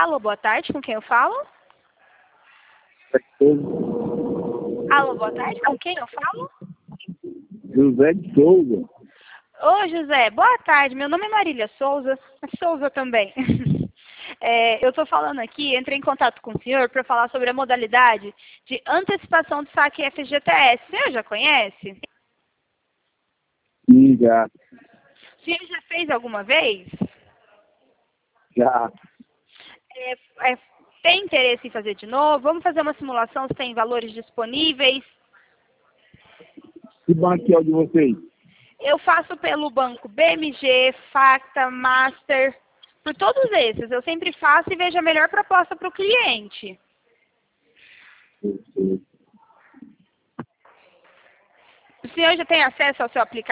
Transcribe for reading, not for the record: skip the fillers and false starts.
Alô, boa tarde, com quem eu falo? Alô, boa tarde, com quem eu falo? José de Souza. Ô, José, boa tarde. Meu nome é Marília Souza. Souza também. Eu estou falando aqui, entrei em contato com o senhor para falar sobre a modalidade de antecipação do saque FGTS. O senhor já conhece? Sim, já. O senhor já fez alguma vez? Já. Tem interesse em fazer de novo? Vamos fazer uma simulação se tem valores disponíveis. Que banco é o de vocês? Eu faço pelo banco BMG, Facta, Master, por todos esses. Eu sempre faço e vejo a melhor proposta para o cliente. O senhor já tem acesso ao seu aplicativo?